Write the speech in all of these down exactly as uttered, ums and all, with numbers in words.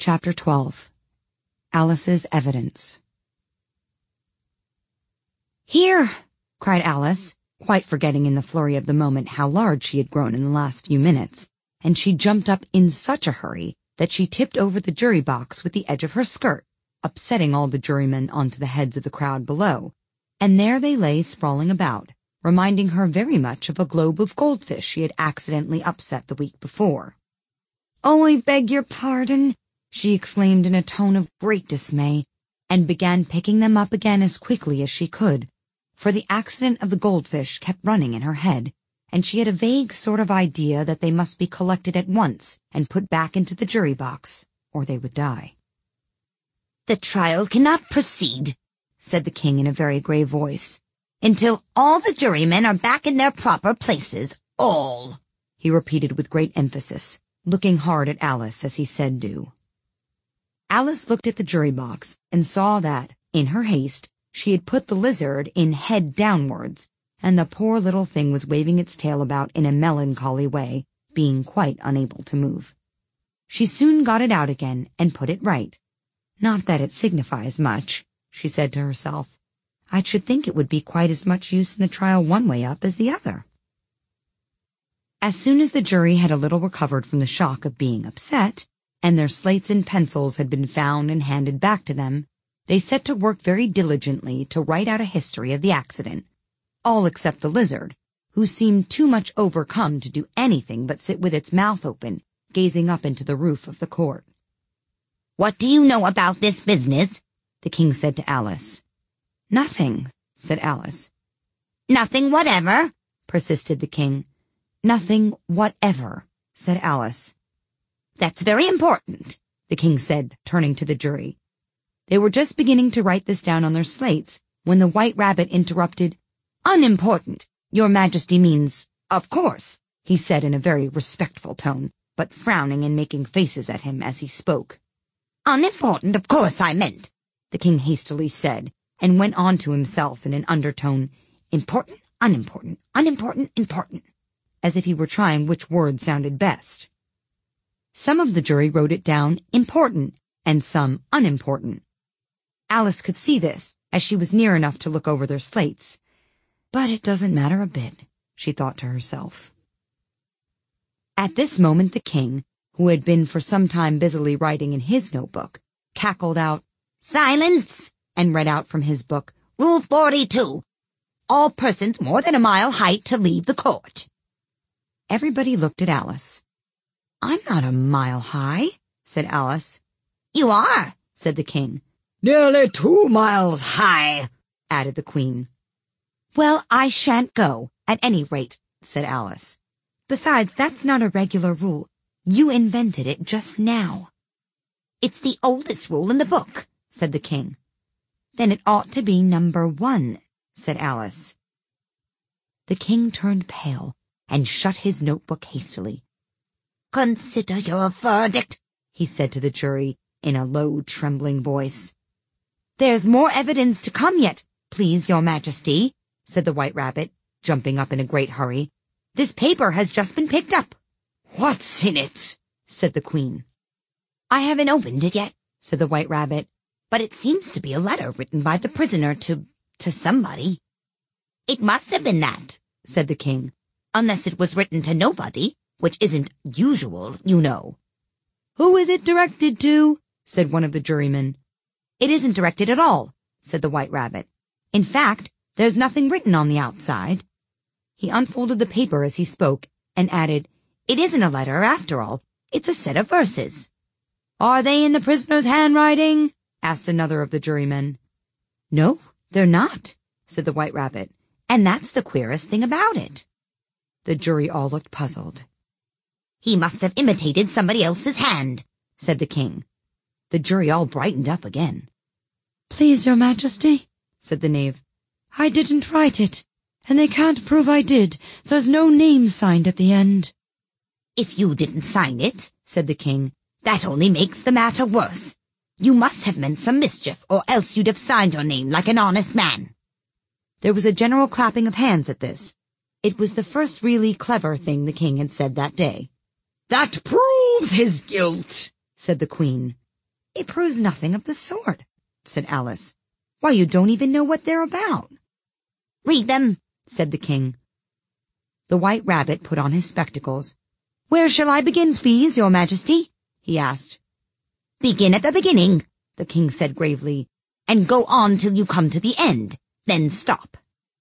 Chapter twelve. Alice's Evidence. "Here!" cried Alice, quite forgetting in the flurry of the moment how large she had grown in the last few minutes, and she jumped up in such a hurry that she tipped over the jury box with the edge of her skirt, upsetting all the jurymen onto the heads of the crowd below, and there they lay sprawling about, reminding her very much of a globe of goldfish she had accidentally upset the week before. "Oh, I beg your pardon," she exclaimed in a tone of great dismay, and began picking them up again as quickly as she could, for the accident of the goldfish kept running in her head, and she had a vague sort of idea that they must be collected at once and put back into the jury box, or they would die. "The trial cannot proceed," said the king in a very grave voice, "until all the jurymen are back in their proper places. All," he repeated with great emphasis, looking hard at Alice as he said do. Alice looked at the jury box and saw that, in her haste, she had put the lizard in head downwards, and the poor little thing was waving its tail about in a melancholy way, being quite unable to move. She soon got it out again and put it right. "Not that it signifies much," she said to herself. "I should think it would be quite as much use in the trial one way up as the other." As soon as the jury had a little recovered from the shock of being upset, and their slates and pencils had been found and handed back to them, they set to work very diligently to write out a history of the accident, all except the lizard, who seemed too much overcome to do anything but sit with its mouth open, gazing up into the roof of the court. "What do you know about this business?" the king said to Alice. "Nothing," said Alice. "Nothing whatever?" persisted the king. "Nothing whatever," said Alice. "That's very important," the king said, turning to the jury. They were just beginning to write this down on their slates when the White Rabbit interrupted. "Unimportant, your majesty means, of course," he said in a very respectful tone, but frowning and making faces at him as he spoke. "Unimportant, of course I meant," the king hastily said, and went on to himself in an undertone, "Important, unimportant, unimportant, important," as if he were trying which word sounded best. Some of the jury wrote it down important, and some unimportant. Alice could see this, as she was near enough to look over their slates. But it doesn't matter a bit, she thought to herself. At this moment the king, who had been for some time busily writing in his notebook, cackled out, "Silence!" and read out from his book, "Rule forty-two. All persons more than a mile height to leave the court." Everybody looked at Alice. "I'm not a mile high," said Alice. "You are," said the king. "Nearly two miles high," added the queen. "Well, I shan't go, at any rate," said Alice. "Besides, that's not a regular rule. You invented it just now." "It's the oldest rule in the book," said the king. "Then it ought to be number one," said Alice. The king turned pale and shut his notebook hastily. "Consider your verdict," he said to the jury in a low, trembling voice. "There's more evidence to come yet, please, your majesty," said the White Rabbit, jumping up in a great hurry. "This paper has just been picked up." "What's in it?" said the queen. "I haven't opened it yet," said the White Rabbit, "but it seems to be a letter written by the prisoner to, to somebody." "It must have been that," said the king, "unless it was written to nobody, which isn't usual, you know." "Who is it directed to?" said one of the jurymen. "It isn't directed at all," said the White Rabbit. "In fact, there's nothing written on the outside." He unfolded the paper as he spoke, and added, "It isn't a letter, after all. It's a set of verses." "Are they in the prisoner's handwriting?" asked another of the jurymen. "No, they're not," said the White Rabbit, "and that's the queerest thing about it." The jury all looked puzzled. "He must have imitated somebody else's hand," said the king. The jury all brightened up again. "Please, your majesty," said the knave, "I didn't write it, and they can't prove I did. There's no name signed at the end." "If you didn't sign it," said the king, "that only makes the matter worse. You must have meant some mischief, or else you'd have signed your name like an honest man." There was a general clapping of hands at this. It was the first really clever thing the king had said that day. "That proves his guilt," said the queen. It proves nothing of the sort, said Alice. Why, you don't even know what they're about. Read them, said the king. The White Rabbit put on his spectacles. Where shall I begin, please, your majesty? He asked. Begin at the beginning, the king said gravely, and go on till you come to the end, then stop.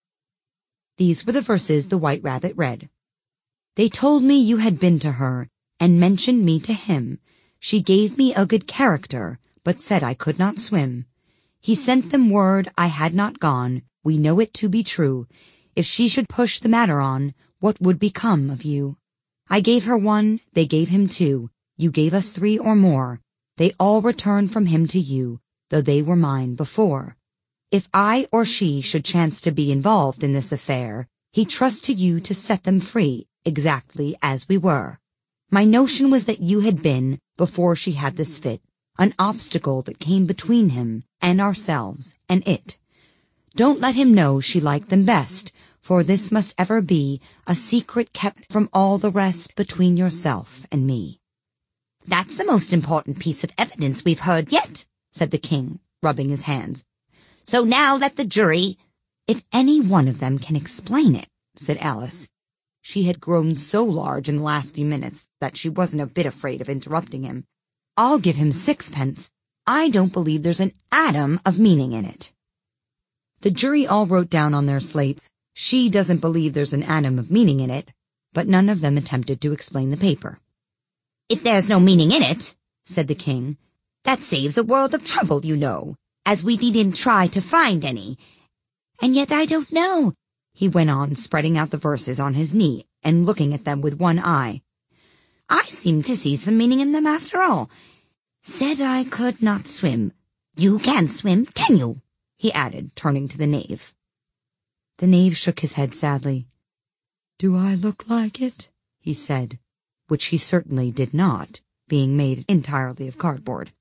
These were the verses the White Rabbit read. They told me you had been to her, and mentioned me to him. She gave me a good character, but said I could not swim. He sent them word I had not gone, we know it to be true. If she should push the matter on, what would become of you? I gave her one, they gave him two, you gave us three or more. They all returned from him to you, though they were mine before. If I or she should chance to be involved in this affair, he trusts to you to set them free, exactly as we were. My notion was that you had been, before she had this fit, an obstacle that came between him and ourselves and it. Don't let him know she liked them best, for this must ever be a secret kept from all the rest between yourself and me. That's the most important piece of evidence we've heard yet, said the king, rubbing his hands. So now let the jury— If any one of them can explain it, said Alice. She had grown so large in the last few minutes that she wasn't a bit afraid of interrupting him. I'll give him sixpence. I don't believe there's an atom of meaning in it. The jury all wrote down on their slates, she doesn't believe there's an atom of meaning in it, but none of them attempted to explain the paper. If there's no meaning in it, said the king, that saves a world of trouble, you know, as we needn't try to find any. And yet I don't know, he went on, spreading out the verses on his knee and looking at them with one eye. I seem to see some meaning in them after all. Said I could not swim. You can swim, can you? He added, turning to the knave. The knave shook his head sadly. Do I look like it? He said, which he certainly did not, being made entirely of cardboard.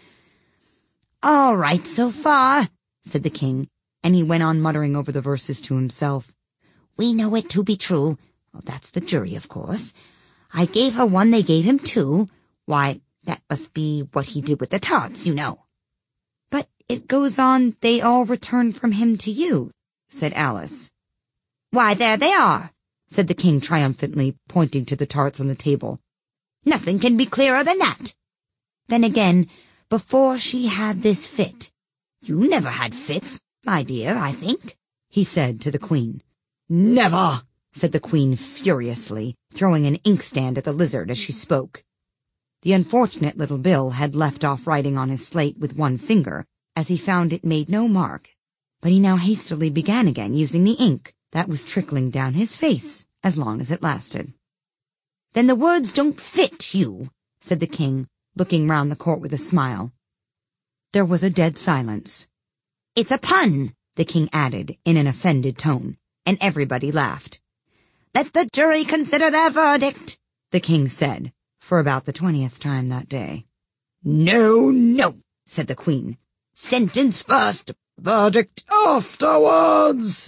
All right so far, said the king, and he went on muttering over the verses to himself. We know it to be true. Well, that's the jury, of course. I gave her one, they gave him two. Why, that must be what he did with the tarts, you know. But it goes on, they all returned from him to you, said Alice. Why, there they are, said the king triumphantly, pointing to the tarts on the table. Nothing can be clearer than that. Then again, before she had this fit. You never had fits, my dear, I think, he said to the queen. Never, said the queen furiously, throwing an inkstand at the lizard as she spoke. The unfortunate little Bill had left off writing on his slate with one finger, as he found it made no mark, but he now hastily began again using the ink that was trickling down his face as long as it lasted. Then the words don't fit you, said the king, looking round the court with a smile. There was a dead silence. It's a pun, the king added in an offended tone, and everybody laughed. Let the jury consider their verdict, the king said, for about the twentieth time that day. No, no, said the queen. Sentence first, verdict afterwards.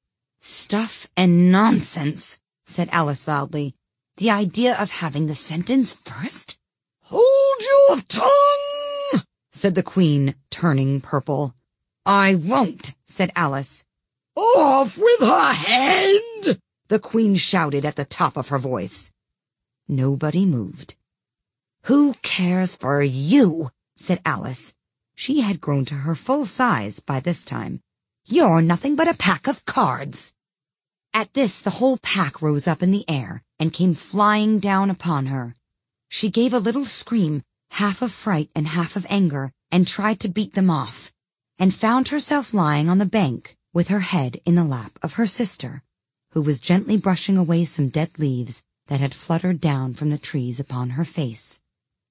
Stuff and nonsense, said Alice loudly. The idea of having the sentence first? Hold your tongue, said the queen, turning purple. I won't, said Alice. Off with her head, the queen shouted at the top of her voice. Nobody moved. Who cares for you, said Alice. She had grown to her full size by this time. You're nothing but a pack of cards. At this, the whole pack rose up in the air and came flying down upon her. She gave a little scream, half of fright and half of anger, and tried to beat them off, and found herself lying on the bank with her head in the lap of her sister, who was gently brushing away some dead leaves that had fluttered down from the trees upon her face.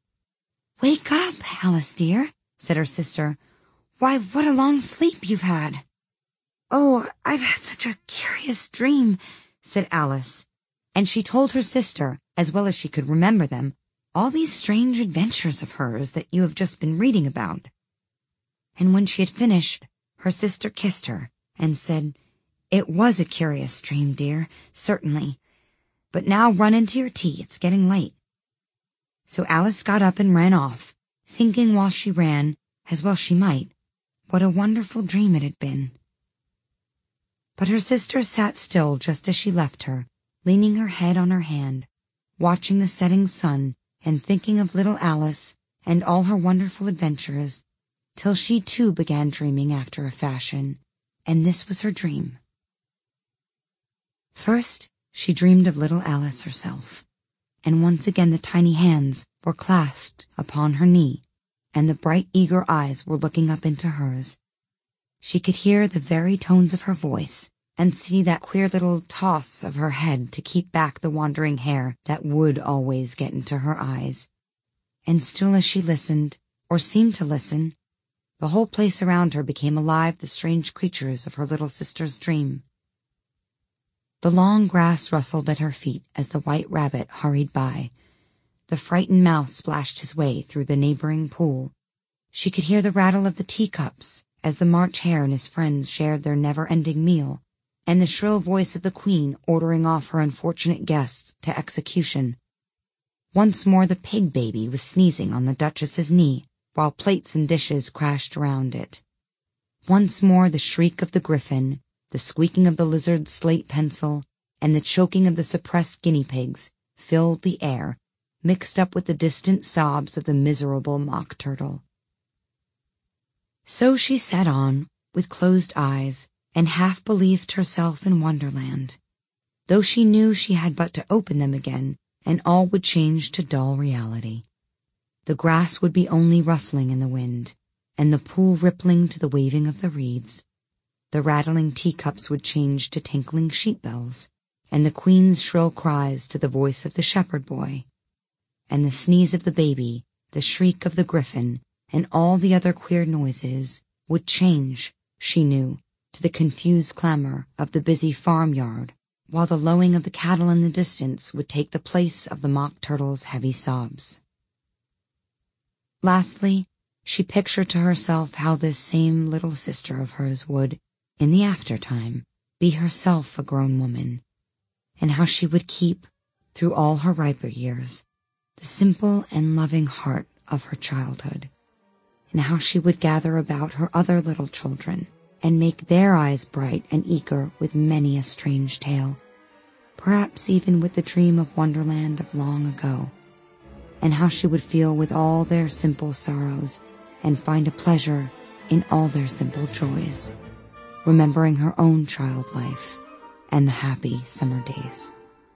Wake up, Alice dear, said her sister. Why, what a long sleep you've had. Oh, I've had such a curious dream, said Alice, and she told her sister, as well as she could remember them, all these strange adventures of hers that you have just been reading about. And when she had finished, her sister kissed her and said, It was a curious dream, dear, certainly. But now run into your tea, it's getting late. So Alice got up and ran off, thinking while she ran, as well she might, what a wonderful dream it had been. But her sister sat still just as she left her, leaning her head on her hand, watching the setting sun and thinking of little Alice and all her wonderful adventures, till she too began dreaming after a fashion, and this was her dream. First, she dreamed of little Alice herself, and once again the tiny hands were clasped upon her knee, and the bright eager eyes were looking up into hers. She could hear the very tones of her voice, and see that queer little toss of her head to keep back the wandering hair that would always get into her eyes. And still as she listened, or seemed to listen, the whole place around her became alive with the strange creatures of her little sister's dream. The long grass rustled at her feet as the white rabbit hurried by. The frightened mouse splashed his way through the neighboring pool. She could hear the rattle of the teacups as the March Hare and his friends shared their never-ending meal, and the shrill voice of the Queen ordering off her unfortunate guests to execution. Once more the pig baby was sneezing on the Duchess's knee, while plates and dishes crashed around it. Once more the shriek of the griffin, the squeaking of the lizard's slate pencil, and the choking of the suppressed guinea pigs filled the air, mixed up with the distant sobs of the miserable mock turtle. So she sat on, with closed eyes, and half believed herself in Wonderland, though she knew she had but to open them again, and all would change to dull reality. The grass would be only rustling in the wind, and the pool rippling to the waving of the reeds. The rattling teacups would change to tinkling sheep bells, and the Queen's shrill cries to the voice of the shepherd boy. And the sneeze of the baby, the shriek of the griffin, and all the other queer noises would change, she knew, to the confused clamor of the busy farmyard, while the lowing of the cattle in the distance would take the place of the mock turtle's heavy sobs. Lastly, she pictured to herself how this same little sister of hers would, in the aftertime, be herself a grown woman, and how she would keep, through all her riper years, the simple and loving heart of her childhood, and how she would gather about her other little children, and make their eyes bright and eager with many a strange tale, perhaps even with the dream of Wonderland of long ago, and how she would feel with all their simple sorrows, and find a pleasure in all their simple joys, remembering her own child life and the happy summer days.